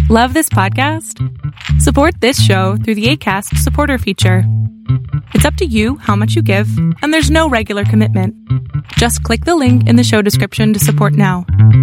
Love this podcast? Support this show through the Acast supporter feature. It's up to you how much you give, and there's no regular commitment. Just click the link in the show description to support now.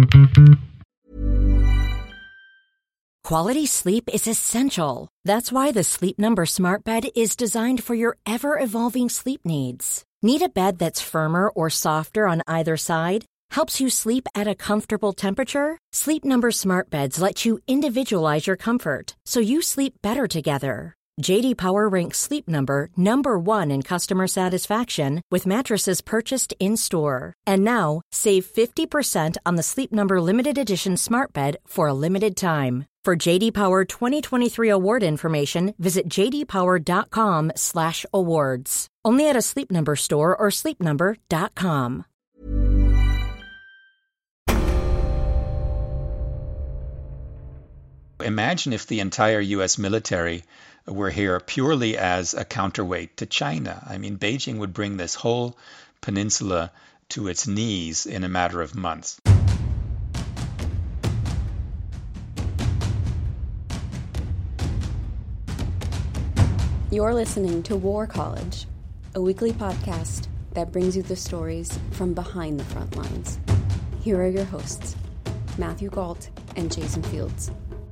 Quality sleep is essential. That's why the Sleep Number Smart Bed is designed for your ever-evolving sleep needs. Need a bed that's firmer or softer on either side? Helps you sleep at a comfortable temperature? Sleep Number Smart Beds let you individualize your comfort, so you sleep better together. J.D. Power ranks Sleep Number number 1 in customer satisfaction with mattresses purchased in-store. And now, save 50% on the Sleep Number Limited Edition Smart Bed for a limited time. For J.D. Power 2023 award information, visit jdpower.com/awards. Only at a Sleep Number store or sleepnumber.com. Imagine if the entire U.S. military were here purely as a counterweight to China. I mean, Beijing would bring this whole peninsula to its knees in a matter of months. You're listening to War College, a weekly podcast that brings you the stories from behind the front lines. Here are your hosts, Matthew Gault and Jason Fields.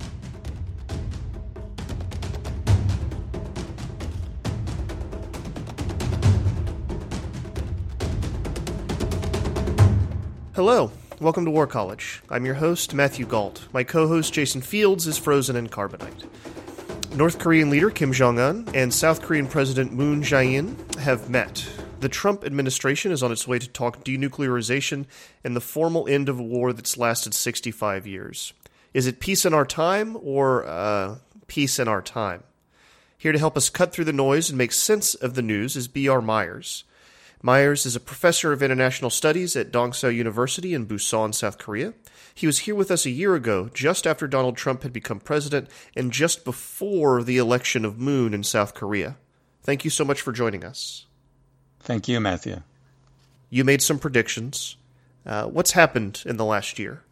Hello, welcome to War College. I'm your host, Matthew Gault. My co-host, Jason Fields, is frozen in carbonite. North Korean leader Kim Jong-un and South Korean President Moon Jae-in have met. The Trump administration is on its way to talk denuclearization and the formal end of a war that's lasted 65 years. Is it peace in our time or peace in our time? Here to help us cut through the noise and make sense of the news is B.R. Myers. Myers is a professor of international studies at Dongseo University in Busan, South Korea. He was here with us a year ago, just after Donald Trump had become president and just before the election of Moon in South Korea. Thank you so much for joining us. Thank you, Matthew. You made some predictions. What's happened in the last year?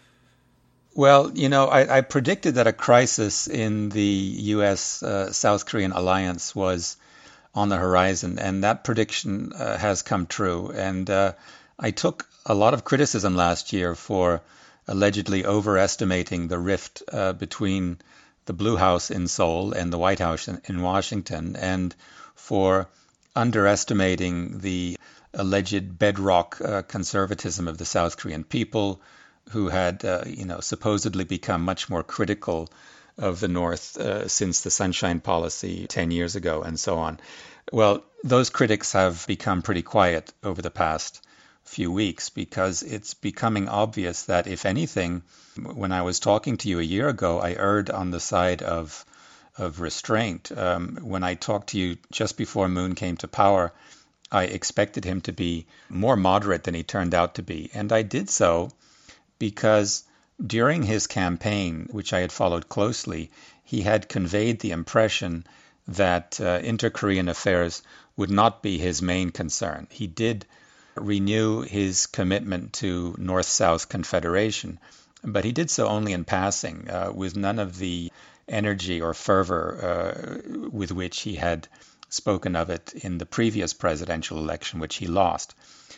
Well, you know, I predicted that a crisis in the U.S.-South Korean alliance was on the horizon, and that prediction has come true. And I took a lot of criticism last year for allegedly overestimating the rift between the Blue House in Seoul and the White House in Washington, and for underestimating the alleged bedrock conservatism of the South Korean people, who had, supposedly become much more critical of the North since the Sunshine Policy 10 years ago, and so on. Well, those critics have become pretty quiet over the past few weeks, because it's becoming obvious that, if anything, when I was talking to you a year ago, I erred on the side of restraint. When I talked to you just before Moon came to power, I expected him to be more moderate than he turned out to be. And I did so because during his campaign, which I had followed closely, he had conveyed the impression that inter-Korean affairs would not be his main concern. He did renew his commitment to North-South Confederation, but he did so only in passing, with none of the energy or fervor with which he had spoken of it in the previous presidential election, which he lost.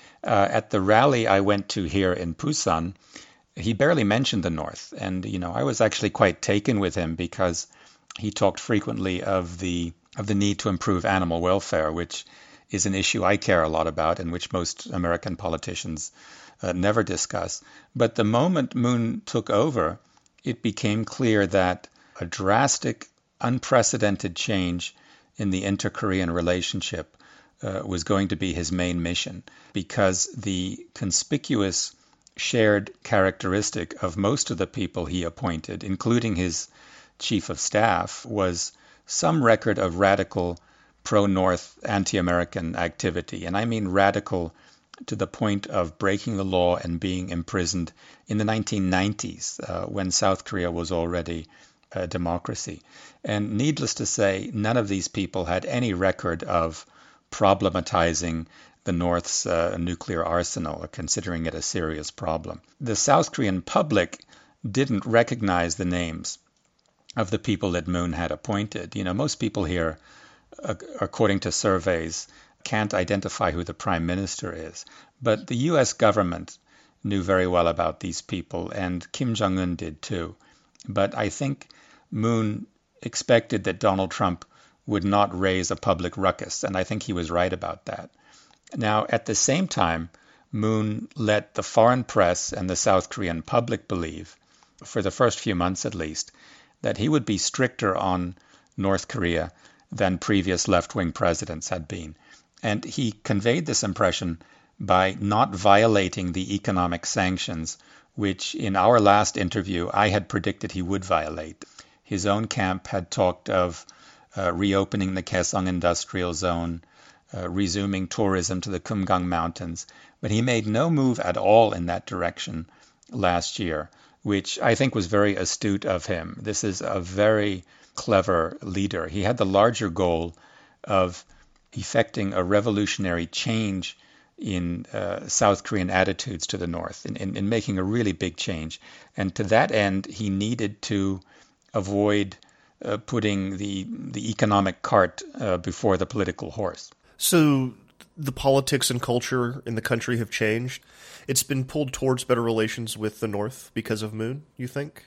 At the rally I went to here in Busan, he barely mentioned the North, and I was actually quite taken with him, because he talked frequently of the need to improve animal welfare, which is an issue I care a lot about and which most American politicians never discuss. But the moment Moon took over, it became clear that a drastic, unprecedented change in the inter-Korean relationship was going to be his main mission, because the conspicuous shared characteristic of most of the people he appointed, including his chief of staff, was some record of radical pro-North anti-American activity. And I mean radical to the point of breaking the law and being imprisoned in the 1990s, when South Korea was already a democracy. And needless to say, none of these people had any record of problematizing the North's nuclear arsenal, or considering it a serious problem. The South Korean public didn't recognize the names of the people that Moon had appointed. Most people here, according to surveys, can't identify who the prime minister is. But the U.S. government knew very well about these people, and Kim Jong-un did too. But I think Moon expected that Donald Trump would not raise a public ruckus, and I think he was right about that. Now, at the same time, Moon let the foreign press and the South Korean public believe, for the first few months at least, that he would be stricter on North Korea than previous left-wing presidents had been. And he conveyed this impression by not violating the economic sanctions, which in our last interview I had predicted he would violate. His own camp had talked of reopening the Kaesong Industrial Zone, resuming tourism to the Kumgang Mountains, but he made no move at all in that direction last year, which I think was very astute of him. This is a very clever leader. He had the larger goal of effecting a revolutionary change in South Korean attitudes to the North, in making a really big change. And to that end, he needed to avoid putting the economic cart before the political horse. So the politics and culture in the country have changed. It's been pulled towards better relations with the North because of Moon, you think?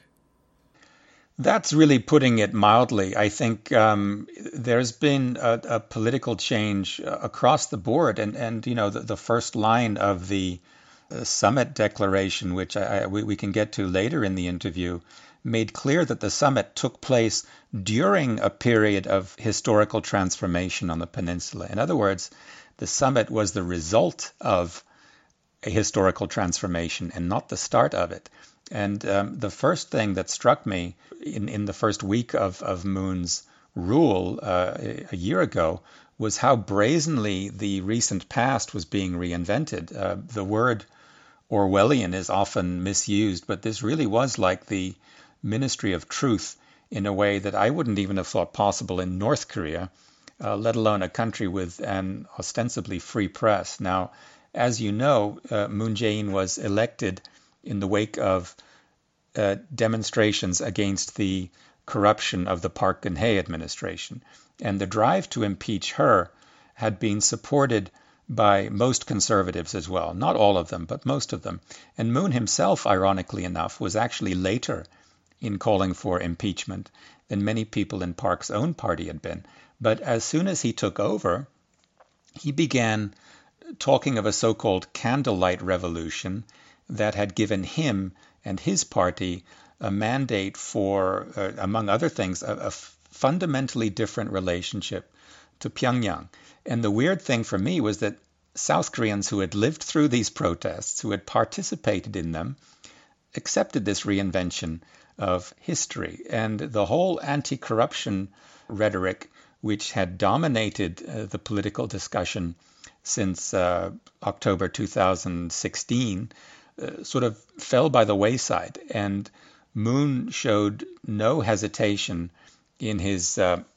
That's really putting it mildly. I think there's been a political change across the board. And the first line of the summit declaration, which we can get to later in the interview, made clear that the summit took place during a period of historical transformation on the peninsula. In other words, the summit was the result of a historical transformation and not the start of it. And the first thing that struck me in the first week of Moon's rule a year ago was how brazenly the recent past was being reinvented. The word Orwellian is often misused, but this really was like the Ministry of Truth in a way that I wouldn't even have thought possible in North Korea, let alone a country with an ostensibly free press. Now, as you know, Moon Jae-in was elected in the wake of demonstrations against the corruption of the Park Geun-hye administration. And the drive to impeach her had been supported by most conservatives as well. Not all of them, but most of them. And Moon himself, ironically enough, was actually later in calling for impeachment than many people in Park's own party had been. But as soon as he took over, he began talking of a so-called candlelight revolution that had given him and his party a mandate for, among other things, a fundamentally different relationship to Pyongyang. And the weird thing for me was that South Koreans who had lived through these protests, who had participated in them, accepted this reinvention of history. And the whole anti-corruption rhetoric, which had dominated the political discussion since October 2016, sort of fell by the wayside. And Moon showed no hesitation in his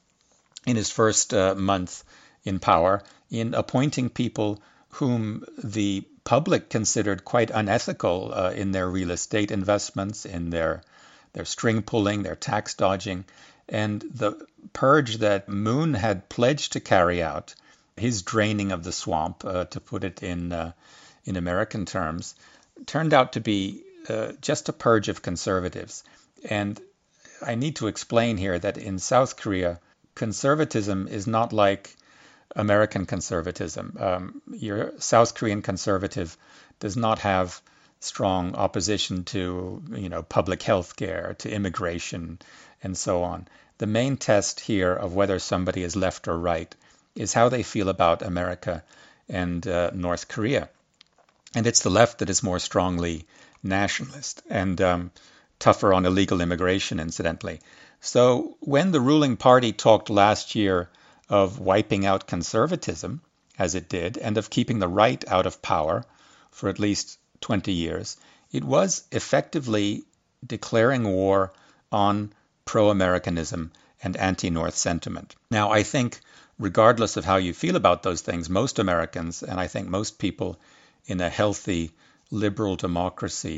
first month in power in appointing people whom the public considered quite unethical in their real estate investments, in their string pulling, their tax dodging. And the purge that Moon had pledged to carry out, his draining of the swamp, to put it in American terms, turned out to be just a purge of conservatives. And I need to explain here that in South Korea, conservatism is not like American conservatism. Your South Korean conservative does not have strong opposition to, public health care, to immigration, and so on. The main test here of whether somebody is left or right is how they feel about America and North Korea. And it's the left that is more strongly nationalist and tougher on illegal immigration, incidentally. So when the ruling party talked last year of wiping out conservatism, as it did, and of keeping the right out of power for at least 20 years, it was effectively declaring war on pro-Americanism and anti-North sentiment. Now, I think, regardless of how you feel about those things, most Americans, and I think most people in a healthy liberal democracy,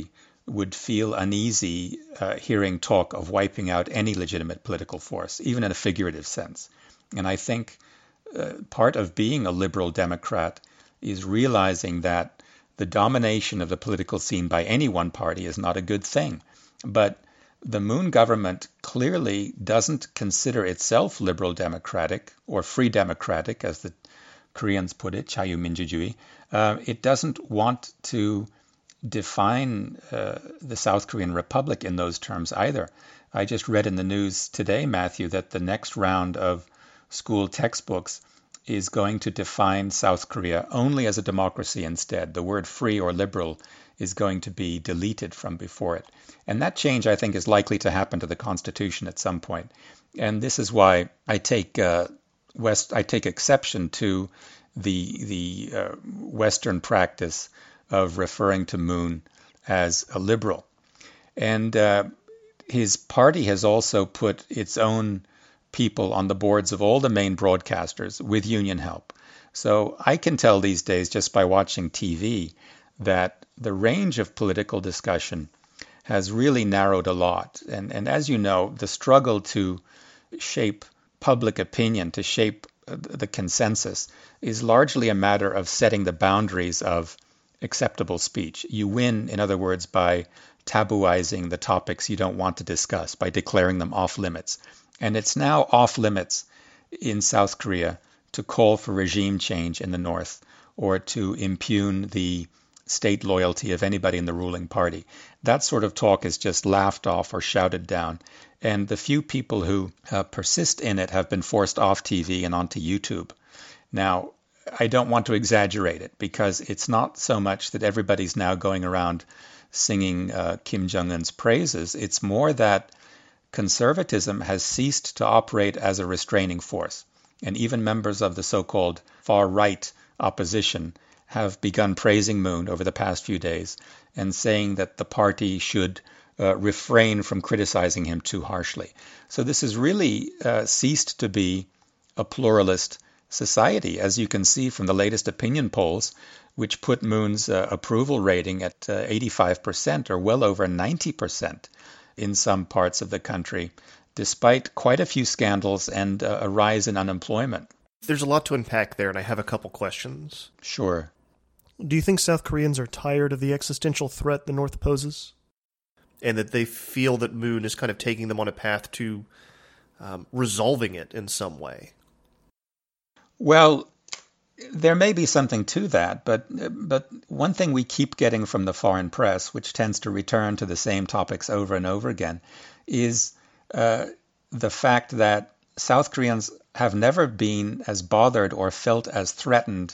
would feel uneasy hearing talk of wiping out any legitimate political force, even in a figurative sense. And I think part of being a liberal Democrat is realizing that the domination of the political scene by any one party is not a good thing. But the Moon government clearly doesn't consider itself liberal democratic or free democratic, as the Koreans put it, 자유민주주의. It doesn't want to define the South Korean Republic in those terms either. I just read in the news today, Matthew, that the next round of school textbooks is going to define South Korea only as a democracy instead. The word free or liberal is going to be deleted from before it. And that change, I think, is likely to happen to the Constitution at some point. And this is why I take exception to the Western practice of referring to Moon as a liberal. And his party has also put its own people on the boards of all the main broadcasters with union help. So I can tell these days just by watching TV that the range of political discussion has really narrowed a lot. And as you know, the struggle to shape public opinion, to shape the consensus, is largely a matter of setting the boundaries of acceptable speech. You win, in other words, by tabooizing the topics you don't want to discuss, by declaring them off limits. And it's now off limits in South Korea to call for regime change in the north or to impugn the state loyalty of anybody in the ruling party. That sort of talk is just laughed off or shouted down. And the few people who persist in it have been forced off TV and onto YouTube. Now, I don't want to exaggerate it because it's not so much that everybody's now going around singing Kim Jong-un's praises. It's more that conservatism has ceased to operate as a restraining force. And even members of the so-called far-right opposition have begun praising Moon over the past few days and saying that the party should refrain from criticizing him too harshly. So this has really ceased to be a pluralist society, as you can see from the latest opinion polls, which put Moon's approval rating at 85% or well over 90% in some parts of the country, despite quite a few scandals and a rise in unemployment. There's a lot to unpack there, and I have a couple questions. Sure. Do you think South Koreans are tired of the existential threat the North poses? And that they feel that Moon is kind of taking them on a path to resolving it in some way? Well, there may be something to that, but one thing we keep getting from the foreign press, which tends to return to the same topics over and over again, is the fact that South Koreans have never been as bothered or felt as threatened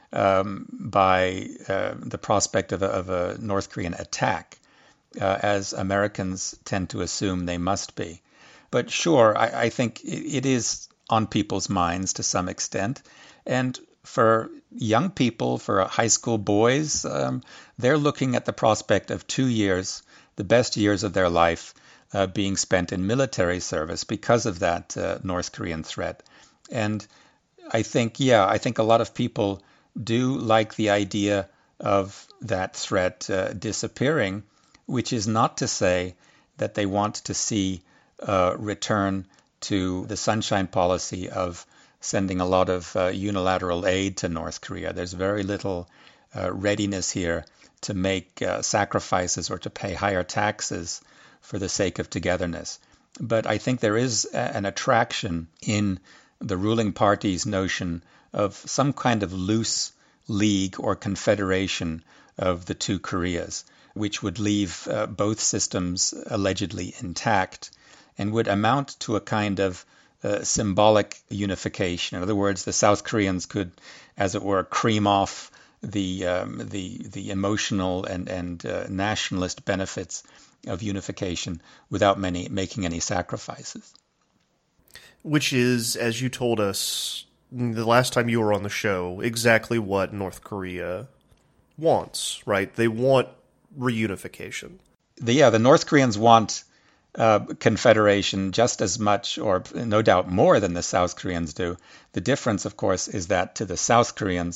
by the prospect of a North Korean attack, as Americans tend to assume they must be. But sure, I think it is on people's minds to some extent. And for young people, for high school boys, they're looking at the prospect of 2 years, the best years of their life, being spent in military service because of that North Korean threat. And I think a lot of people do like the idea of that threat disappearing, which is not to say that they want to see a return to the sunshine policy of sending a lot of unilateral aid to North Korea. There's very little readiness here to make sacrifices or to pay higher taxes for the sake of togetherness. But I think there is an attraction in the ruling party's notion of some kind of loose league or confederation of the two Koreas, which would leave both systems allegedly intact and would amount to a kind of symbolic unification. In other words, the South Koreans could, as it were, cream off the emotional and nationalist benefits of unification without making any sacrifices. Which is, as you told us the last time you were on the show, exactly what North Korea wants, right? They want reunification. The North Koreans want confederation just as much, or no doubt more, than the South Koreans do. The difference, of course, is that to the South Koreans,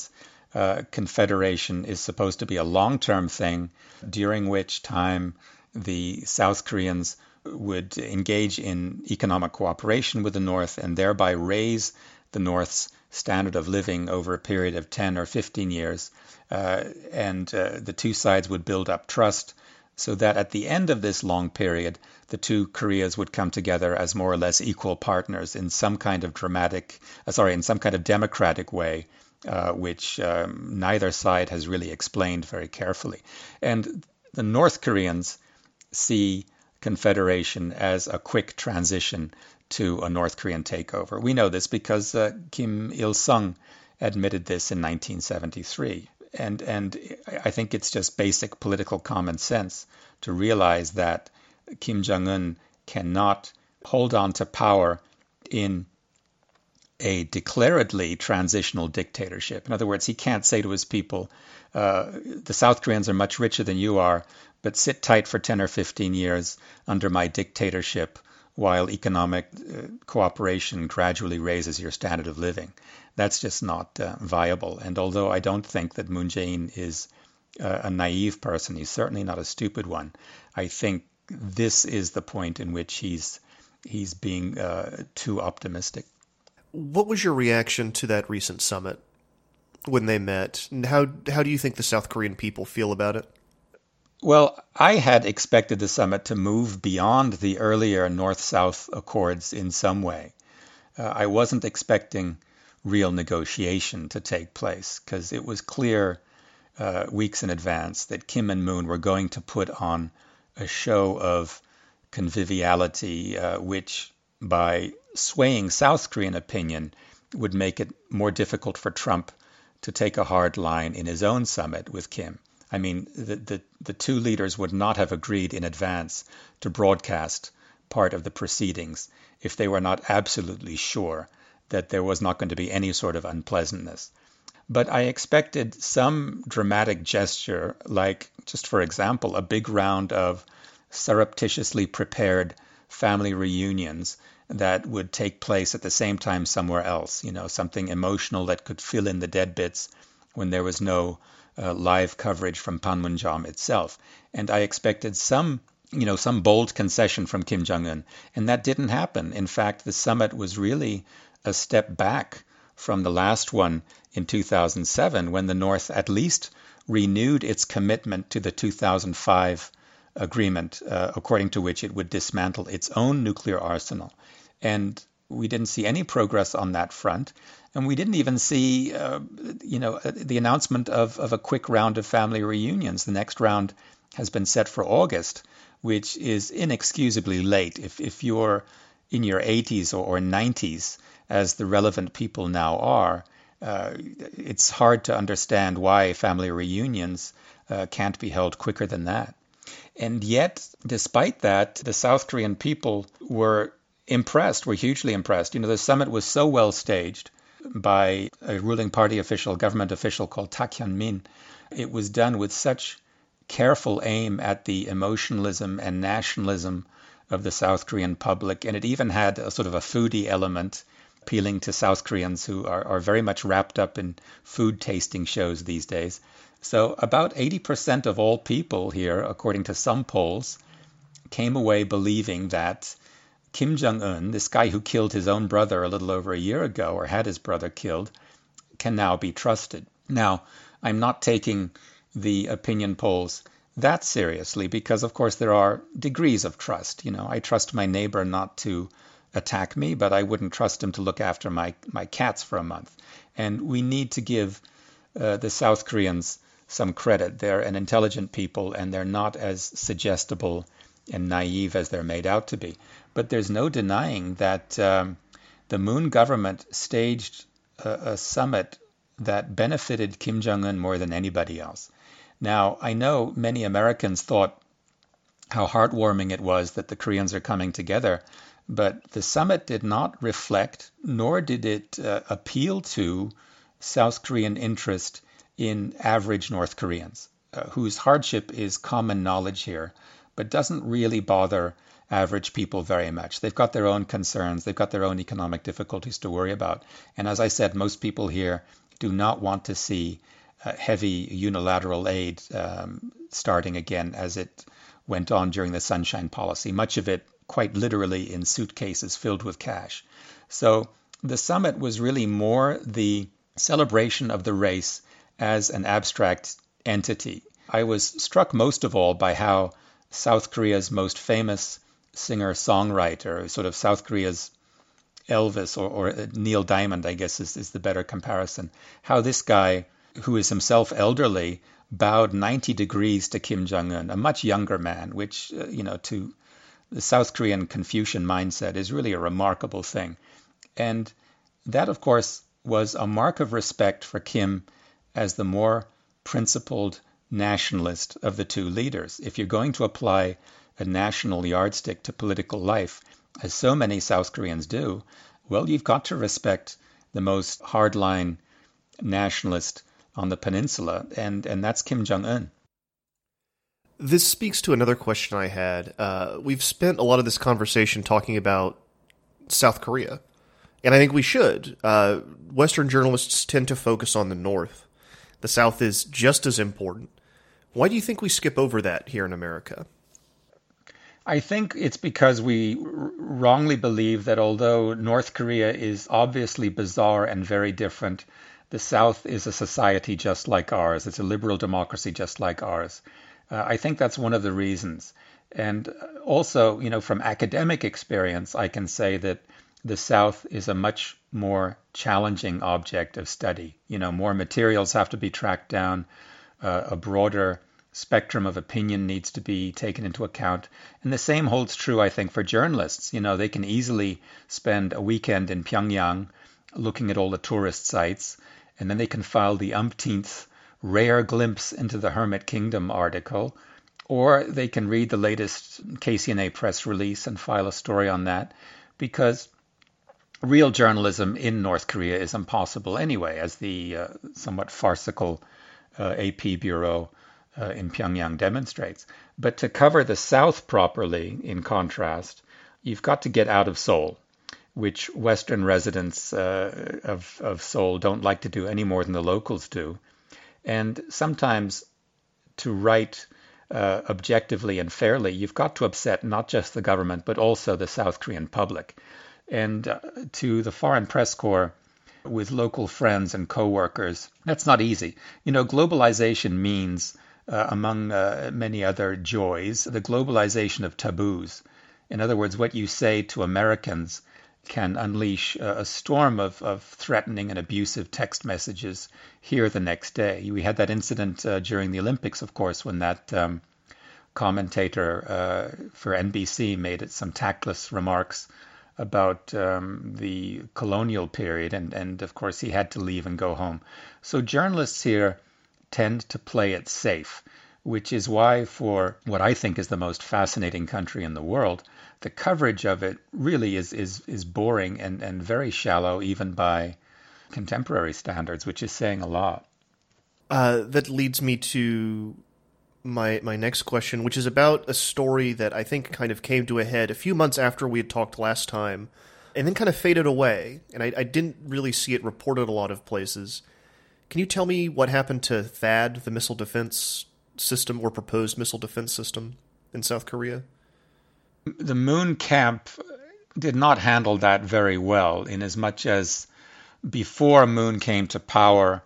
confederation is supposed to be a long-term thing, during which time the South Koreans would engage in economic cooperation with the North and thereby raise the North's standard of living over a period of 10 or 15 years. And the two sides would build up trust so that at the end of this long period, the two Koreas would come together as more or less equal partners in some kind of democratic way, which neither side has really explained very carefully. And the North Koreans see confederation as a quick transition to a North Korean takeover. We know this because Kim Il-sung admitted this in 1973. And I think it's just basic political common sense to realize that Kim Jong-un cannot hold on to power in a declaredly transitional dictatorship. In other words, he can't say to his people, the South Koreans are much richer than you are, but sit tight for 10 or 15 years under my dictatorship while economic cooperation gradually raises your standard of living. That's just not viable. And although I don't think that Moon Jae-in is a naive person, he's certainly not a stupid one, I think this is the point in which he's being too optimistic. What was your reaction to that recent summit when they met? And how do you think the South Korean people feel about it? Well, I had expected the summit to move beyond the earlier North-South accords in some way. I wasn't expecting real negotiation to take place because it was clear weeks in advance that Kim and Moon were going to put on a show of conviviality, which by swaying South Korean opinion would make it more difficult for Trump to take a hard line in his own summit with Kim. I mean, the two leaders would not have agreed in advance to broadcast part of the proceedings if they were not absolutely sure that there was not going to be any sort of unpleasantness. But I expected some dramatic gesture, like, just for example, a big round of surreptitiously prepared family reunions that would take place at the same time somewhere else, something emotional that could fill in the dead bits when there was no live coverage from Panmunjom itself. And I expected some bold concession from Kim Jong-un, and that didn't happen. In fact, the summit was really a step back from the last one in 2007, when the North at least renewed its commitment to the 2005 agreement, according to which it would dismantle its own nuclear arsenal. And we didn't see any progress on that front. And we didn't even see, the announcement of a quick round of family reunions. The next round has been set for August, which is inexcusably late. If you're in your 80s or 90s, as the relevant people now are, it's hard to understand why family reunions can't be held quicker than that. And yet, despite that, the South Korean people were hugely impressed. The summit was so well staged by a ruling party official, government official called Tak Hyun-min. It was done with such careful aim at the emotionalism and nationalism of the South Korean public, and it even had a sort of a foodie element, appealing to South Koreans who are very much wrapped up in food tasting shows these days. So about 80% of all people here, according to some polls, came away believing that Kim Jong-un, this guy who killed his own brother a little over a year ago, or had his brother killed, can now be trusted. Now, I'm not taking the opinion polls that seriously because, of course, there are degrees of trust. I trust my neighbor not to attack me, but I wouldn't trust him to look after my cats for a month. And we need to give the South Koreans some credit. They're an intelligent people, and they're not as suggestible and naive as they're made out to be. But there's no denying that the Moon government staged a summit that benefited Kim Jong-un more than anybody else. Now, I know many Americans thought how heartwarming it was that the Koreans are coming together, but the summit did not reflect, nor did it appeal to South Korean interest in average North Koreans, whose hardship is common knowledge here, but doesn't really bother average people very much. They've got their own concerns. They've got their own economic difficulties to worry about. And as I said, most people here do not want to see heavy unilateral aid starting again as it went on during the Sunshine Policy, much of it quite literally in suitcases filled with cash. So the summit was really more the celebration of the race as an abstract entity. I was struck most of all by how South Korea's most famous singer-songwriter, sort of South Korea's Elvis or Neil Diamond, I guess is the better comparison, how this guy, who is himself elderly, bowed 90 degrees to Kim Jong-un, a much younger man, which, to the South Korean Confucian mindset is really a remarkable thing. And that, of course, was a mark of respect for Kim as the more principled nationalist of the two leaders. If you're going to apply a national yardstick to political life, as so many South Koreans do, well, you've got to respect the most hardline nationalist on the peninsula, and that's Kim Jong-un. This speaks to another question I had. We've spent a lot of this conversation talking about South Korea, and I think we should. Western journalists tend to focus on the North. The South is just as important. Why do you think we skip over that here in America? I think it's because we wrongly believe that although North Korea is obviously bizarre and very different, the South is a society just like ours. It's a liberal democracy just like ours. I think that's one of the reasons. And also, from academic experience, I can say that the South is a much more challenging object of study. More materials have to be tracked down, a broader spectrum of opinion needs to be taken into account. And the same holds true, I think, for journalists. They can easily spend a weekend in Pyongyang looking at all the tourist sites, and then they can file the umpteenth rare glimpse into the Hermit Kingdom article, or they can read the latest KCNA press release and file a story on that, because real journalism in North Korea is impossible anyway, as the somewhat farcical AP bureau in Pyongyang demonstrates. But to cover the South properly, in contrast, you've got to get out of Seoul, which Western residents of Seoul don't like to do any more than the locals do. And sometimes to write objectively and fairly, you've got to upset not just the government, but also the South Korean public. And to the Foreign Press Corps, with local friends and co-workers, that's not easy. Globalization means, among many other joys, the globalization of taboos. In other words, what you say to Americans can unleash a storm of threatening and abusive text messages here the next day. We had that incident during the Olympics, of course, when that commentator for NBC made some tactless remarks about the colonial period, and of course he had to leave and go home. So journalists here tend to play it safe, which is why for what I think is the most fascinating country in the world, the coverage of it really is boring and very shallow, even by contemporary standards, which is saying a lot. That leads me to my next question, which is about a story that I think kind of came to a head a few months after we had talked last time, and then kind of faded away, and I didn't really see it reported a lot of places. Can you tell me what happened to THAAD, the missile defense system, or proposed missile defense system in South Korea? The Moon camp did not handle that very well, in as much as before Moon came to power,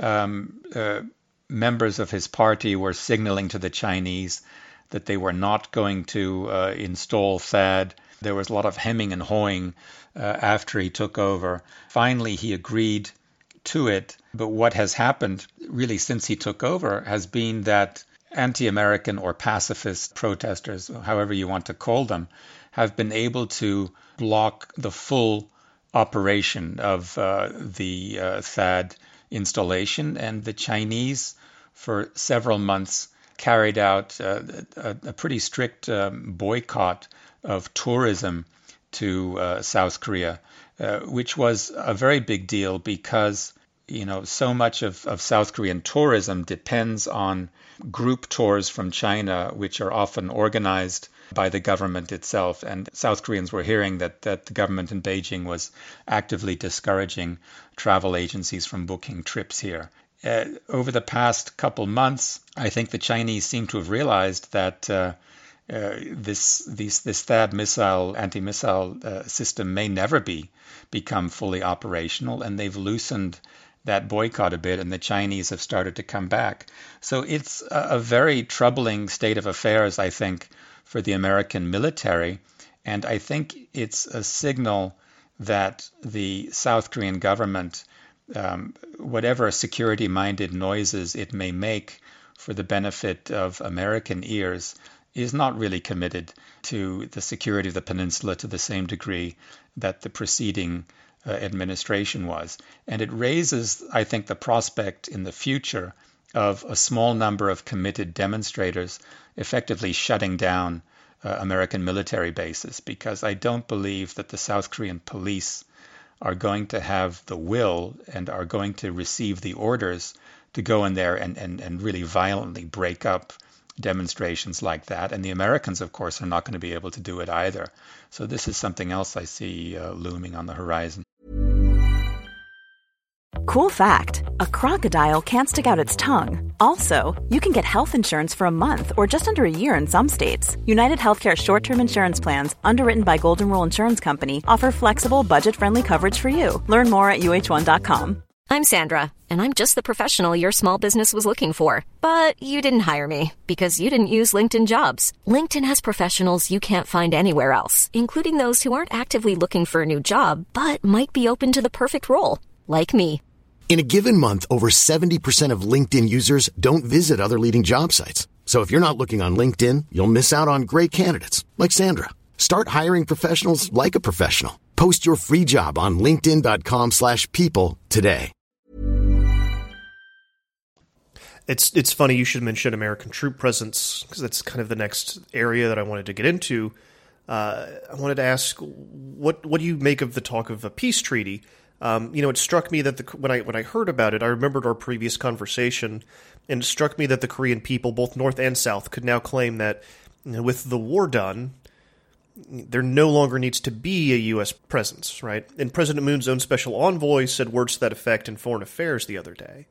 members of his party were signaling to the Chinese that they were not going to install THAAD. There was a lot of hemming and hawing after he took over. Finally, he agreed to it. But what has happened really since he took over has been that anti-American or pacifist protesters, however you want to call them, have been able to block the full operation of the THAAD installation. And the Chinese, for several months, carried out a pretty strict boycott of tourism to South Korea, which was a very big deal because so much of South Korean tourism depends on group tours from China, which are often organized by the government itself. And South Koreans were hearing that the government in Beijing was actively discouraging travel agencies from booking trips here. over the past couple months, I think the Chinese seem to have realized that this THAAD anti-missile system may never become fully operational, and they've loosened that boycott a bit, and the Chinese have started to come back. So it's a very troubling state of affairs, I think, for the American military, and I think it's a signal that the South Korean government, whatever security-minded noises it may make for the benefit of American ears, is not really committed to the security of the peninsula to the same degree that the preceding administration was. And it raises, I think, the prospect in the future of a small number of committed demonstrators effectively shutting down American military bases, because I don't believe that the South Korean police are going to have the will and are going to receive the orders to go in there and really violently break up demonstrations like that. And the Americans, of course, are not going to be able to do it either. So this is something else I see looming on the horizon. Cool fact, a crocodile can't stick out its tongue. Also, you can get health insurance for a month or just under a year in some states. United Healthcare short-term insurance plans, underwritten by Golden Rule Insurance Company, offer flexible, budget-friendly coverage for you. Learn more at uh1.com. I'm Sandra, and I'm just the professional your small business was looking for. But you didn't hire me because you didn't use LinkedIn Jobs. LinkedIn has professionals you can't find anywhere else, including those who aren't actively looking for a new job, but might be open to the perfect role, like me. In a given month, over 70% of LinkedIn users don't visit other leading job sites. So if you're not looking on LinkedIn, you'll miss out on great candidates like Sandra. Start hiring professionals like a professional. Post your free job on linkedin.com/people today. It's funny you should mention American troop presence, because that's kind of the next area that I wanted to get into. I wanted to ask, what do you make of the talk of a peace treaty? It struck me that when I heard about it, I remembered our previous conversation, and it struck me that the Korean people, both North and South, could now claim that with the war done, there no longer needs to be a U.S. presence, right? And President Moon's own special envoy said words to that effect in Foreign Affairs the other day.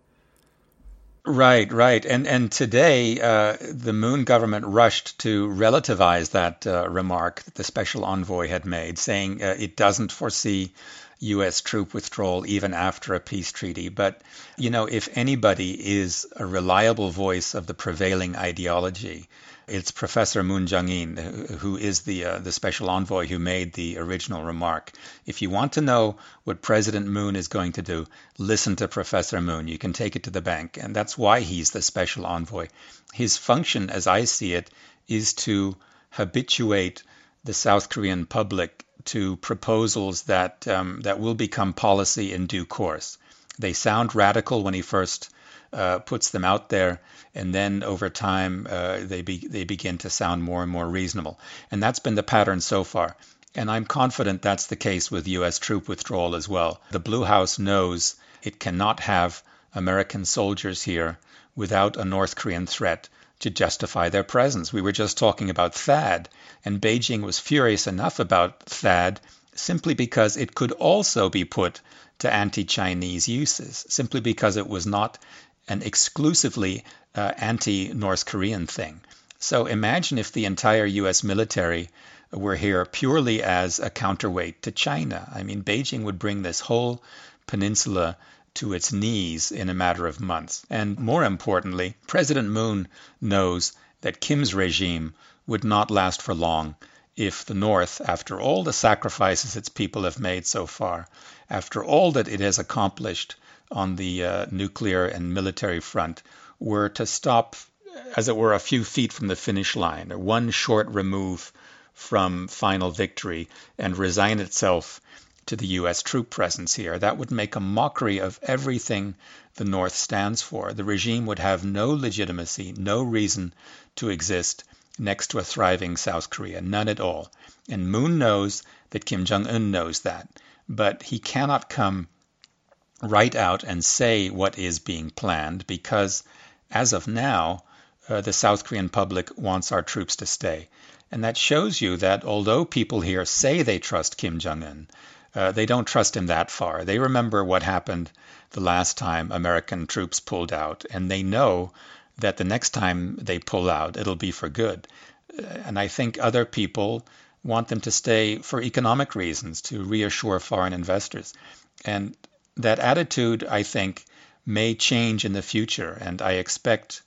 Right. And today, the Moon government rushed to relativize that remark that the special envoy had made, saying it doesn't foresee U.S. troop withdrawal even after a peace treaty. But, if anybody is a reliable voice of the prevailing ideology, it's Professor Moon Jung-in, who is the special envoy who made the original remark. If you want to know what President Moon is going to do, listen to Professor Moon. You can take it to the bank. And that's why he's the special envoy. His function, as I see it, is to habituate the South Korean public to proposals that will become policy in due course. They sound radical when he first puts them out there, and then over time they begin to sound more and more reasonable. And that's been the pattern so far. And I'm confident that's the case with U.S. troop withdrawal as well. The Blue House knows it cannot have American soldiers here without a North Korean threat to justify their presence. We were just talking about THAAD, and Beijing was furious enough about THAAD simply because it could also be put to anti-Chinese uses, simply because it was not an exclusively anti-North Korean thing. So imagine if the entire U.S. military were here purely as a counterweight to China. I mean, Beijing would bring this whole peninsula to its knees in a matter of months. And more importantly, President Moon knows that Kim's regime would not last for long if the North, after all the sacrifices its people have made so far, after all that it has accomplished on the nuclear and military front, were to stop, as it were, a few feet from the finish line, or one short remove from final victory, and resign itself to the U.S. troop presence here. That would make a mockery of everything the North stands for. The regime would have no legitimacy, no reason to exist next to a thriving South Korea, none at all. And Moon knows that Kim Jong-un knows that, but he cannot come right out and say what is being planned, because as of now, the South Korean public wants our troops to stay. And that shows you that although people here say they trust Kim Jong-un, They don't trust him that far. They remember what happened the last time American troops pulled out, and they know that the next time they pull out, it'll be for good. And I think other people want them to stay for economic reasons, to reassure foreign investors. And that attitude, I think, may change in the future. And I expect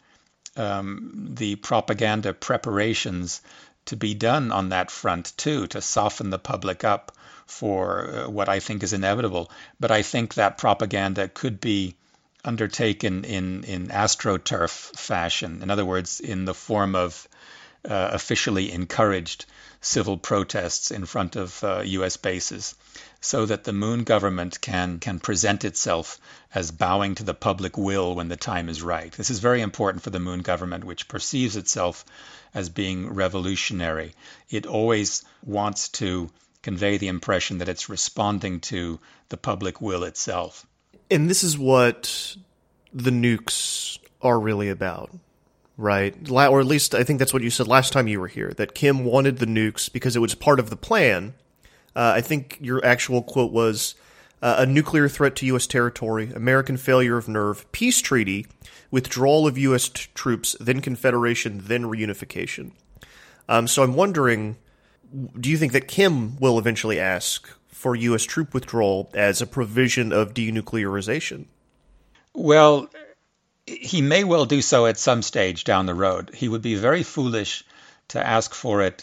the propaganda preparations to be done on that front, too, to soften the public up for what I think is inevitable. But I think that propaganda could be undertaken in astroturf fashion. In other words, in the form of officially encouraged civil protests in front of U.S. bases, so that the Moon government can present itself as bowing to the public will when the time is right. This is very important for the Moon government, which perceives itself as being revolutionary. It always wants to convey the impression that it's responding to the public will itself. And this is what the nukes are really about, right? Or at least I think that's what you said last time you were here, that Kim wanted the nukes because it was part of the plan. I think your actual quote was, a nuclear threat to U.S. territory, American failure of nerve, peace treaty, withdrawal of U.S. troops, then Confederation, then reunification. So I'm wondering, do you think that Kim will eventually ask for U.S. troop withdrawal as a provision of denuclearization? Well, he may well do so at some stage down the road. He would be very foolish to ask for it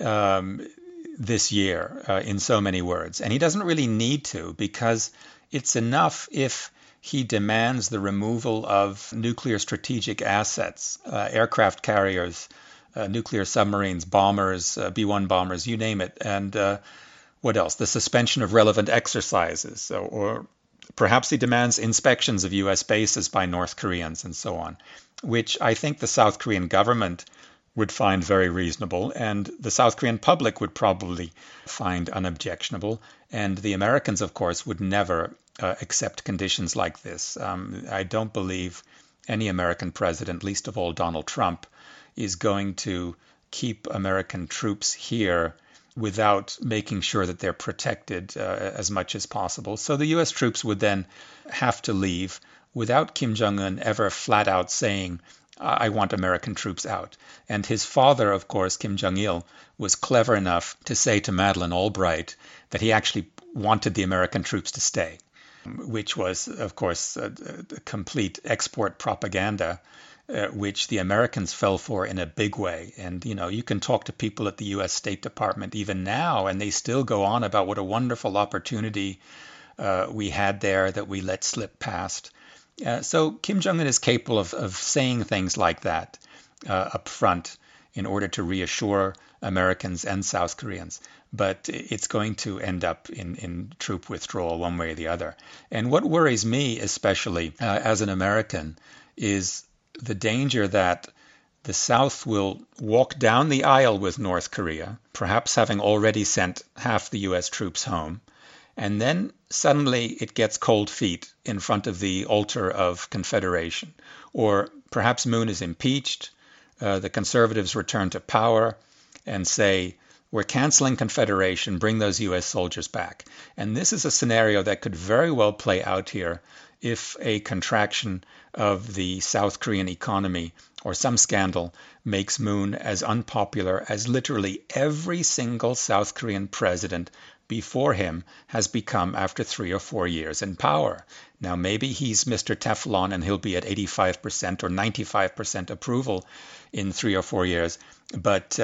this year, in so many words. And he doesn't really need to, because it's enough if he demands the removal of nuclear strategic assets, aircraft carriers, nuclear submarines, bombers, B-1 bombers, you name it. And what else? The suspension of relevant exercises, or perhaps he demands inspections of U.S. bases by North Koreans and so on, which I think the South Korean government would find very reasonable, and the South Korean public would probably find unobjectionable. And the Americans, of course, would never accept conditions like this. I don't believe any American president, least of all Donald Trump, is going to keep American troops here without making sure that they're protected as much as possible. So the U.S. troops would then have to leave without Kim Jong-un ever flat out saying, I want American troops out. And his father, of course, Kim Jong-il, was clever enough to say to Madeleine Albright that he actually wanted the American troops to stay, which was, of course, a complete export propaganda, which the Americans fell for in a big way. And, you can talk to people at the U.S. State Department even now, and they still go on about what a wonderful opportunity we had there that we let slip past. So Kim Jong-un is capable of saying things like that up front in order to reassure Americans and South Koreans. But it's going to end up in troop withdrawal one way or the other. And what worries me, especially as an American, is the danger that the South will walk down the aisle with North Korea, perhaps having already sent half the U.S. troops home, and then suddenly it gets cold feet in front of the altar of Confederation. Or perhaps Moon is impeached, the conservatives return to power and say, we're canceling Confederation, bring those U.S. soldiers back. And this is a scenario that could very well play out here if a contraction of the South Korean economy or some scandal makes Moon as unpopular as literally every single South Korean president before him has become after 3 or 4 years in power. Now, maybe he's Mr. Teflon and he'll be at 85% or 95% approval in 3 or 4 years, but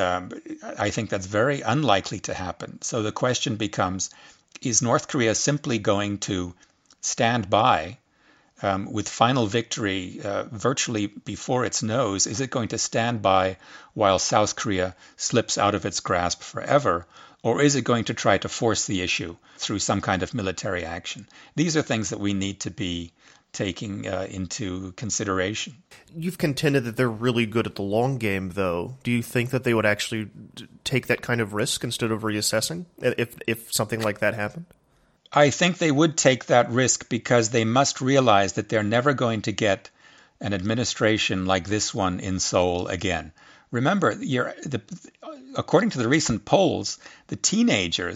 I think that's very unlikely to happen. So the question becomes, is North Korea simply going to stand by with final victory virtually before its nose? Is it going to stand by while South Korea slips out of its grasp forever? Or is it going to try to force the issue through some kind of military action? These are things that we need to be taking into consideration. You've contended that they're really good at the long game, though. Do you think that they would actually take that kind of risk instead of reassessing if something like that happened? I think they would take that risk because they must realize that they're never going to get an administration like this one in Seoul again. Remember, according to the recent polls, the teenagers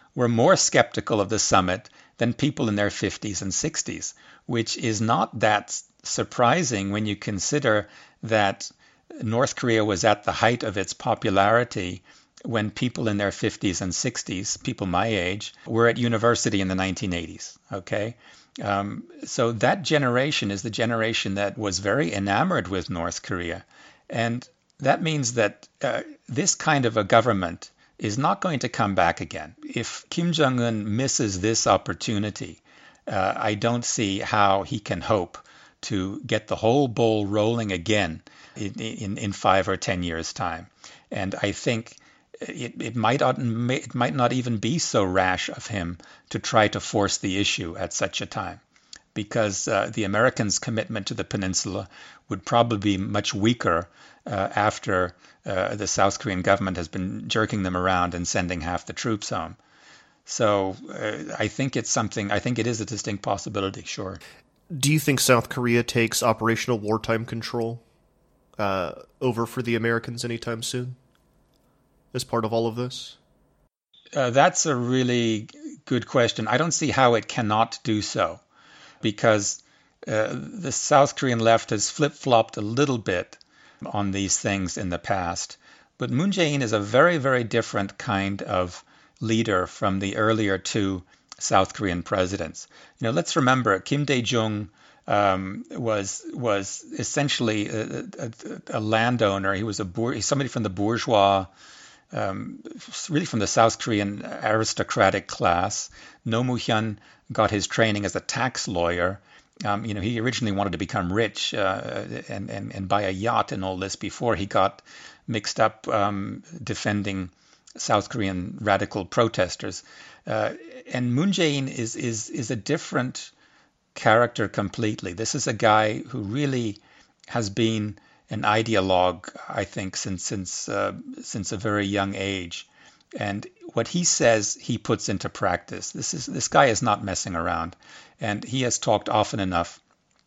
were more skeptical of the summit than people in their 50s and 60s, which is not that surprising when you consider that North Korea was at the height of its popularity when people in their 50s and 60s, people my age, were at university in the 1980s. Okay, so that generation is the generation that was very enamored with North Korea, and that means that this kind of a government is not going to come back again. If Kim Jong-un misses this opportunity, I don't see how he can hope to get the whole ball rolling again in 5 or 10 years' time. And I think it might not even be so rash of him to try to force the issue at such a time, because the Americans' commitment to the peninsula would probably be much weaker after the South Korean government has been jerking them around and sending half the troops home. So I think it is a distinct possibility, sure. Do you think South Korea takes operational wartime control over for the Americans anytime soon as part of all of this? That's a really good question. I don't see how it cannot do so, because the South Korean left has flip-flopped a little bit on these things in the past. But Moon Jae-in is a very, very different kind of leader from the earlier two South Korean presidents. Let's remember Kim Dae-jung was essentially a landowner. He was somebody from the bourgeois, really from the South Korean aristocratic class. Noh Moo-hyun got his training as a tax lawyer. He originally wanted to become rich and buy a yacht and all this before he got mixed up defending South Korean radical protesters. And Moon Jae-in is a different character completely. This is a guy who really has been an ideologue, I think, since a very young age. And what he says, he puts into practice. This guy is not messing around. And he has talked often enough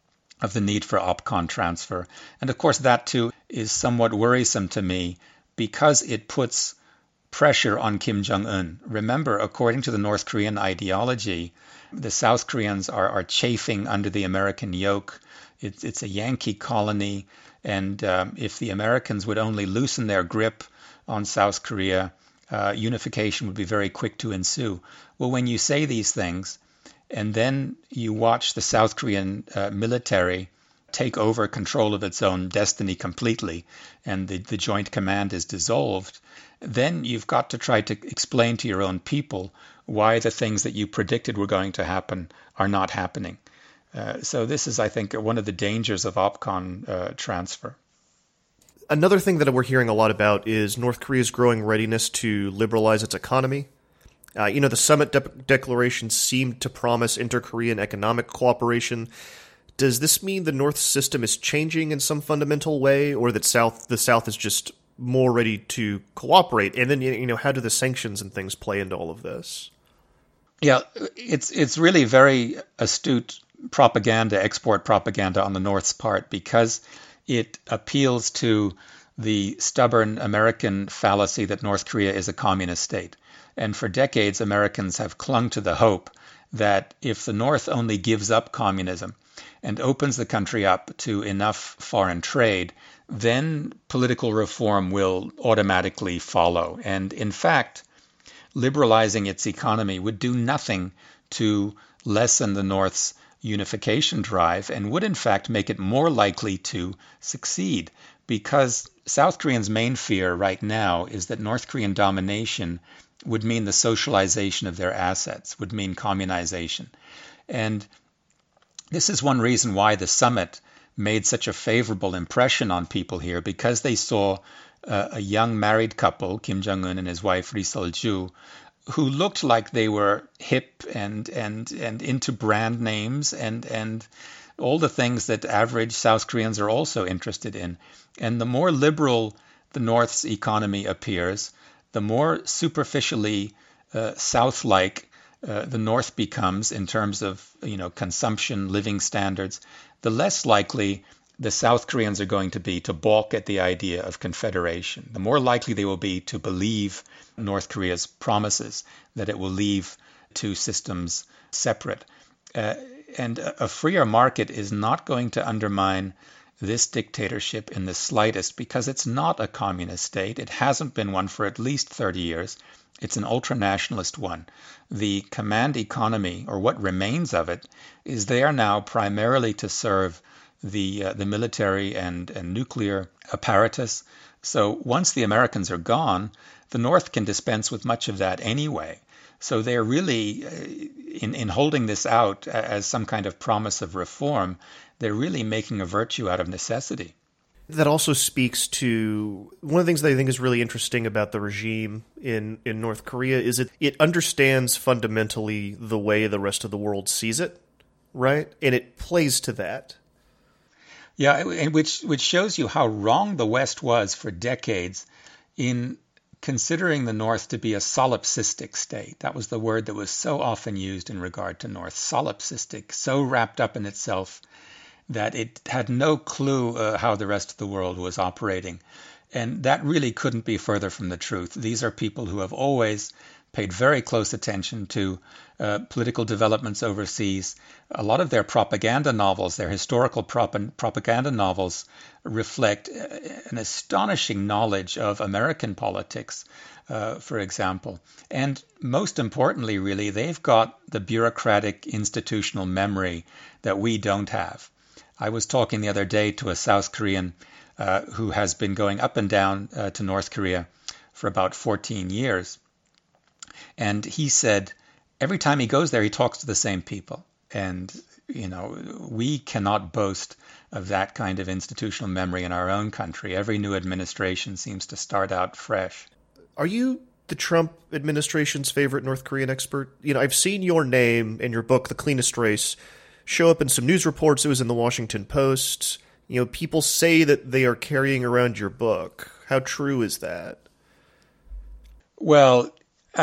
of the need for OPCON transfer. And of course, that too is somewhat worrisome to me because it puts pressure on Kim Jong-un. Remember, according to the North Korean ideology, the South Koreans are chafing under the American yoke. It's a Yankee colony. And if the Americans would only loosen their grip on South Korea, unification would be very quick to ensue. Well, when you say these things, and then you watch the South Korean military take over control of its own destiny completely, and the joint command is dissolved, then you've got to try to explain to your own people why the things that you predicted were going to happen are not happening. So this is, I think, one of the dangers of OPCON transfer. Another thing that we're hearing a lot about is North Korea's growing readiness to liberalize its economy. The summit declaration seemed to promise inter-Korean economic cooperation. Does this mean the North's system is changing in some fundamental way, or that the South is just more ready to cooperate? And then, how do the sanctions and things play into all of this? Yeah, it's really very astute propaganda, export propaganda on the North's part, because it appeals to the stubborn American fallacy that North Korea is a communist state. And for decades, Americans have clung to the hope that if the North only gives up communism and opens the country up to enough foreign trade, then political reform will automatically follow. And in fact, liberalizing its economy would do nothing to lessen the North's unification drive and would in fact make it more likely to succeed, because South Koreans' main fear right now is that North Korean domination would mean the socialization of their assets, would mean communization. And this is one reason why the summit made such a favorable impression on people here, because they saw a young married couple, Kim Jong-un and his wife Ri Sol-ju, who looked like they were hip and into brand names and all the things that average South Koreans are also interested in. And the more liberal the North's economy appears, the more superficially South-like the North becomes in terms of consumption, living standards, the less likely the South Koreans are going to be to balk at the idea of confederation, the more likely they will be to believe North Korea's promises that it will leave two systems separate. And a freer market is not going to undermine this dictatorship in the slightest, because it's not a communist state. It hasn't been one for at least 30 years. It's an ultranationalist one. The command economy, or what remains of it, is there now primarily to serve the military and nuclear apparatus. So once the Americans are gone, the North can dispense with much of that anyway. So they're really, in holding this out as some kind of promise of reform, they're really making a virtue out of necessity. That also speaks to one of the things that I think is really interesting about the regime in North Korea is it understands fundamentally the way the rest of the world sees it, right? And it plays to that. Yeah, and which shows you how wrong the West was for decades in considering the North to be a solipsistic state. That was the word that was so often used in regard to North, solipsistic, so wrapped up in itself that it had no clue how the rest of the world was operating. And that really couldn't be further from the truth. These are people who have always paid very close attention to political developments overseas. A lot of their propaganda novels, their historical propaganda novels, reflect an astonishing knowledge of American politics, for example. And most importantly, really, they've got the bureaucratic institutional memory that we don't have. I was talking the other day to a South Korean who has been going up and down to North Korea for about 14 years. And he said every time he goes there, he talks to the same people. And, you know, we cannot boast of that kind of institutional memory in our own country. Every new administration seems to start out fresh. Are you the Trump administration's favorite North Korean expert? You know, I've seen your name and your book, The Cleanest Race, show up in some news reports. It was in the Washington Post. You know, people say that they are carrying around your book. How true is that? Well,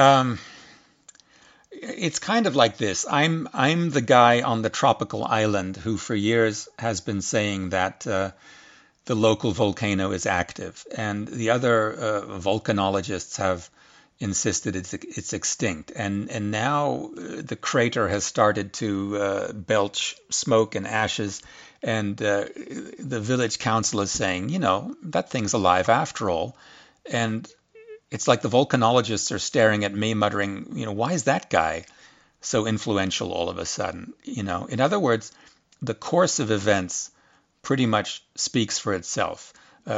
it's kind of like this. I'm the guy on the tropical island who for years has been saying that the local volcano is active, and the other volcanologists have insisted it's extinct. And now the crater has started to belch smoke and ashes, and the village council is saying, you know, that thing's alive after all. And it's like the volcanologists are staring at me muttering, you know, why is that guy so influential all of a sudden? You know, in other words, the course of events pretty much speaks for itself.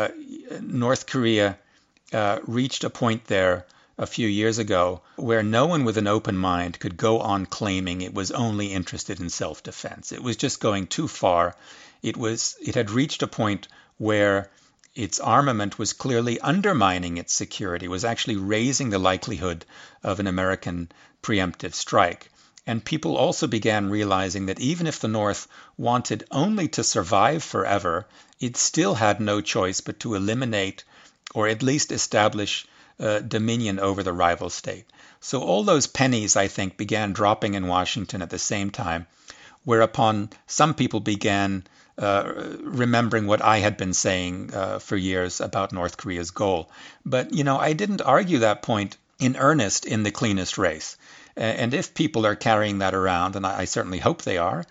North Korea reached a point there a few years ago where no one with an open mind could go on claiming it was only interested in self-defense. It was just going too far. It had reached a point where its armament was clearly undermining its security, was actually raising the likelihood of an American preemptive strike. And people also began realizing that even if the North wanted only to survive forever, it still had no choice but to eliminate or at least establish dominion over the rival state. So all those pennies, I think, began dropping in Washington at the same time, whereupon some people began remembering what I had been saying for years about North Korea's goal. But, you know, I didn't argue that point in earnest in The Cleanest Race. And if people are carrying that around, and I certainly hope they are,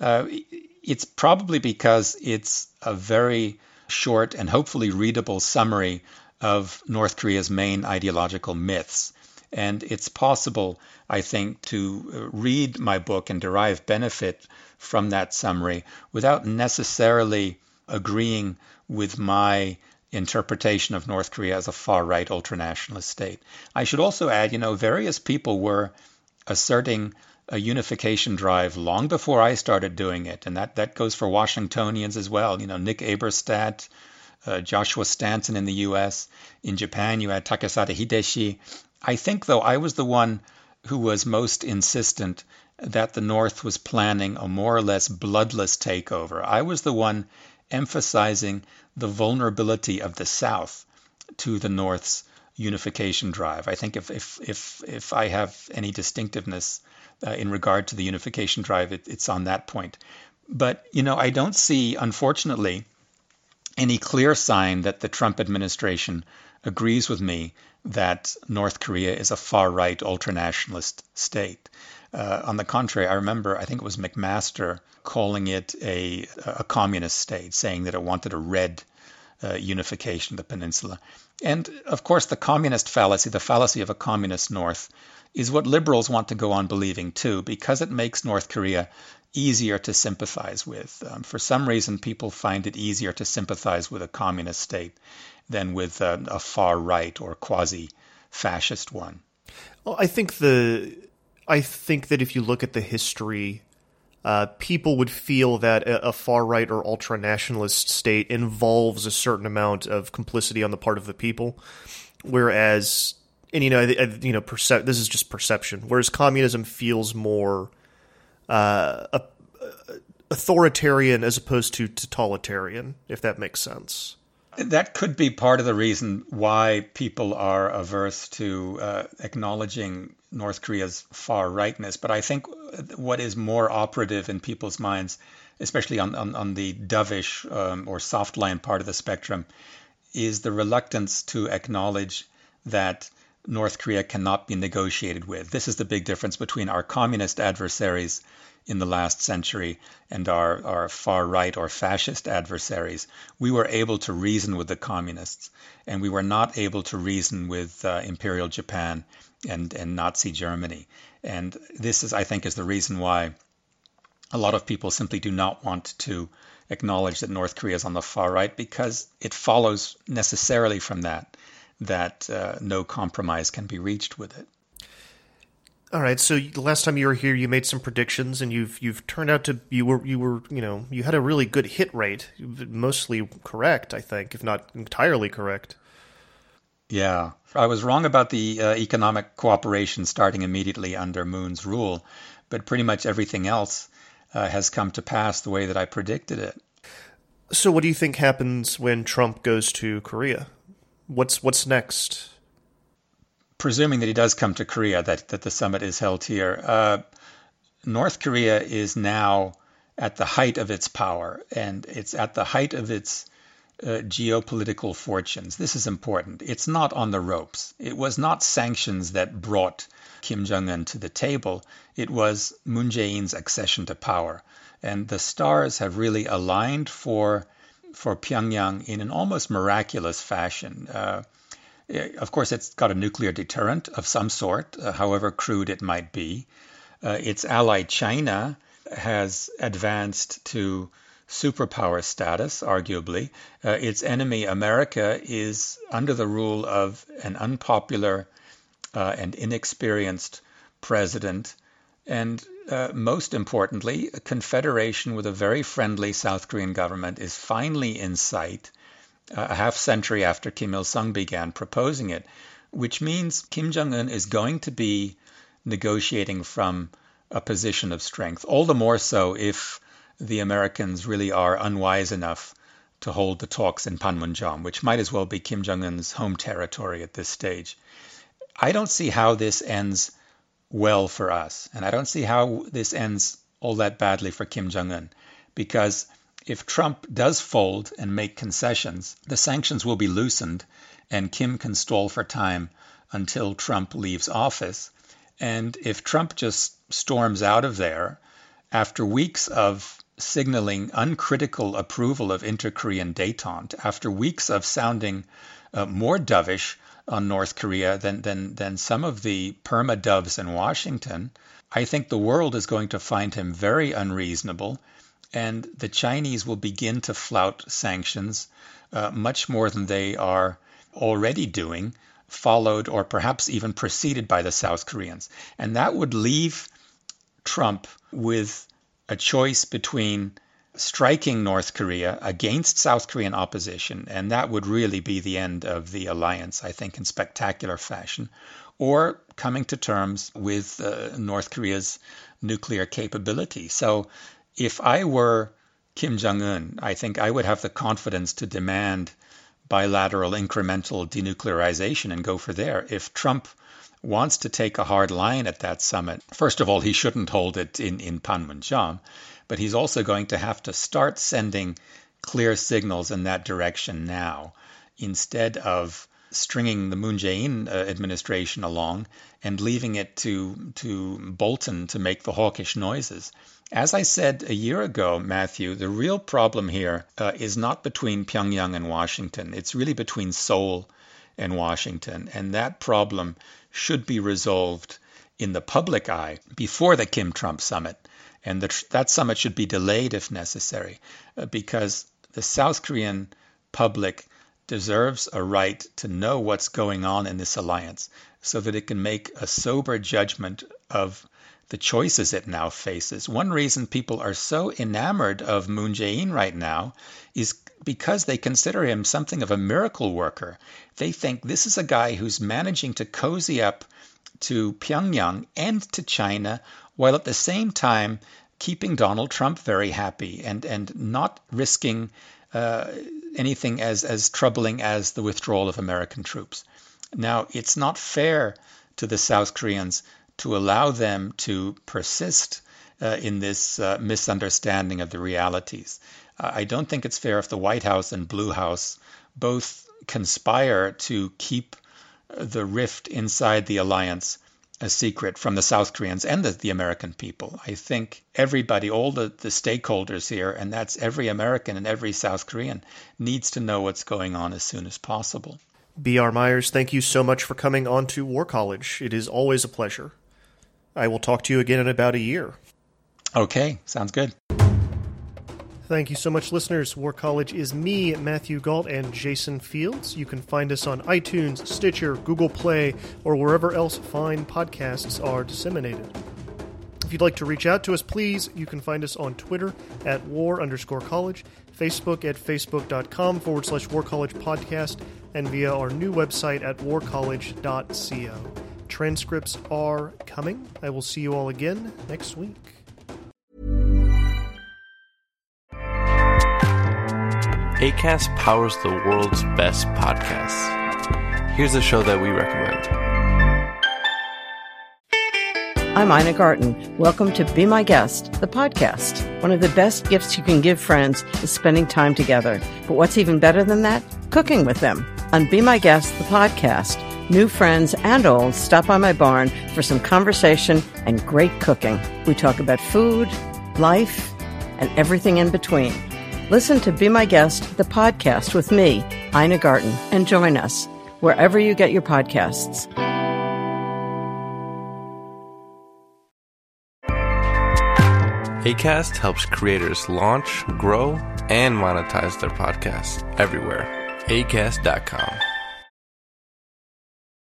it's probably because it's a very short and hopefully readable summary of North Korea's main ideological myths. And it's possible, I think, to read my book and derive benefit from that summary without necessarily agreeing with my interpretation of North Korea as a far-right ultranationalist state. I should also add, you know, various people were asserting a unification drive long before I started doing it. And that goes for Washingtonians as well. You know, Nick Eberstadt, Joshua Stanton in the U.S. In Japan, you had Takesada Hideshi. I think, though, I was the one who was most insistent that the North was planning a more or less bloodless takeover. I was the one emphasizing the vulnerability of the South to the North's unification drive. I think if I have any distinctiveness in regard to the unification drive, it's on that point. But, you know, I don't see, unfortunately, any clear sign that the Trump administration agrees with me that North Korea is a far-right ultranationalist state. On the contrary, I remember, I think it was McMaster calling it a communist state, saying that it wanted a red unification of the peninsula. And of course, the communist fallacy, the fallacy of a communist North, is what liberals want to go on believing too, because it makes North Korea easier to sympathize with. For some reason, people find it easier to sympathize with a communist state than with a far right or quasi-fascist one. Well, I think that if you look at the history, people would feel that a far right or ultra nationalist state involves a certain amount of complicity on the part of the people, whereas, and this is just perception. Whereas communism feels more authoritarian as opposed to totalitarian, if that makes sense. That could be part of the reason why people are averse to acknowledging North Korea's far rightness. But I think what is more operative in people's minds, especially on the dovish or soft line part of the spectrum, is the reluctance to acknowledge that North Korea cannot be negotiated with. This is the big difference between our communist adversaries in the last century and our far right or fascist adversaries. We were able to reason with the communists, and we were not able to reason with Imperial Japan and Nazi Germany. And this is, I think, is the reason why a lot of people simply do not want to acknowledge that North Korea is on the far right, because it follows necessarily from that no compromise can be reached with it. All right. So the last time you were here, you made some predictions, and you've turned out to you had a really good hit rate, mostly correct, I think, if not entirely correct. Yeah, I was wrong about the economic cooperation starting immediately under Moon's rule, but pretty much everything else has come to pass the way that I predicted it. So, what do you think happens when Trump goes to Korea? What's next? Presuming that he does come to Korea, that the summit is held here, North Korea is now at the height of its power, and it's at the height of its geopolitical fortunes. This is important. It's not on the ropes. It was not sanctions that brought Kim Jong-un to the table. It was Moon Jae-in's accession to power. And the stars have really aligned for Pyongyang in an almost miraculous fashion. Of course, it's got a nuclear deterrent of some sort, however crude it might be. Its ally China has advanced to superpower status, arguably. Its enemy America is under the rule of an unpopular and inexperienced president. And most importantly, a confederation with a very friendly South Korean government is finally in sight, a half century after Kim Il-sung began proposing it, which means Kim Jong-un is going to be negotiating from a position of strength, all the more so if the Americans really are unwise enough to hold the talks in Panmunjom, which might as well be Kim Jong-un's home territory at this stage. I don't see how this ends well for us, and I don't see how this ends all that badly for Kim Jong-un, because if Trump does fold and make concessions, the sanctions will be loosened and Kim can stall for time until Trump leaves office. And if Trump just storms out of there after weeks of signaling uncritical approval of inter-Korean détente, after weeks of sounding more dovish on North Korea than some of the perma-doves in Washington, I think the world is going to find him very unreasonable, and the Chinese will begin to flout sanctions much more than they are already doing, followed or perhaps even preceded by the South Koreans. And that would leave Trump with a choice between striking North Korea against South Korean opposition, and that would really be the end of the alliance, I think, in spectacular fashion, or coming to terms with North Korea's nuclear capability. So if I were Kim Jong-un, I think I would have the confidence to demand bilateral incremental denuclearization and go for there. If Trump wants to take a hard line at that summit, first of all, he shouldn't hold it in Panmunjom, but he's also going to have to start sending clear signals in that direction now, instead of stringing the Moon Jae-in administration along and leaving it to Bolton to make the hawkish noises. As I said a year ago, Matthew, the real problem here is not between Pyongyang and Washington. It's really between Seoul and Washington. And that problem should be resolved in the public eye before the Kim-Trump summit. And that summit should be delayed if necessary, because the South Korean public deserves a right to know what's going on in this alliance so that it can make a sober judgment of the choices it now faces. One reason people are so enamored of Moon Jae-in right now is because they consider him something of a miracle worker. They think this is a guy who's managing to cozy up to Pyongyang and to China while at the same time keeping Donald Trump very happy and not risking anything as troubling as the withdrawal of American troops. Now, it's not fair to the South Koreans to allow them to persist in this misunderstanding of the realities. I don't think it's fair if the White House and Blue House both conspire to keep the rift inside the alliance a secret from the South Koreans and the American people. I think everybody, all the stakeholders here, and that's every American and every South Korean, needs to know what's going on as soon as possible. B.R. Myers, thank you so much for coming on to War College. It is always a pleasure. I will talk to you again in about a year. Okay, sounds good. Thank you so much, listeners. War College is me, Matthew Gault, and Jason Fields. You can find us on iTunes, Stitcher, Google Play, or wherever else fine podcasts are disseminated. If you'd like to reach out to us, please, you can find us on Twitter at war_college, Facebook at facebook.com/warcollegepodcast, and via our new website at warcollege.co. Transcripts are coming. I will see you all again next week. Acast powers the world's best podcasts. Here's a show that we recommend. I'm Ina Garten. Welcome to Be My Guest, the podcast. One of the best gifts you can give friends is spending time together. But what's even better than that? Cooking with them. On Be My Guest, the podcast, new friends and old stop by my barn for some conversation and great cooking. We talk about food, life, and everything in between. Listen to Be My Guest, the podcast with me, Ina Garten, and join us wherever you get your podcasts. Acast helps creators launch, grow, and monetize their podcasts everywhere. Acast.com.